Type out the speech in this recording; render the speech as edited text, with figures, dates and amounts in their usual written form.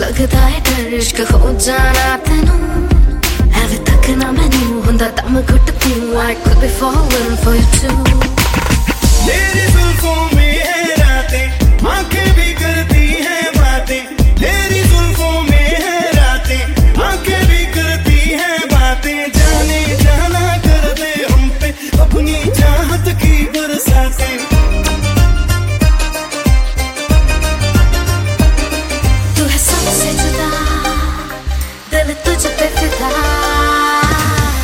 लगदा है डर इश्क हो जाना तेनू एवे तक ना मैनू हुंदा दम घुट पीऊं I could be falling for you too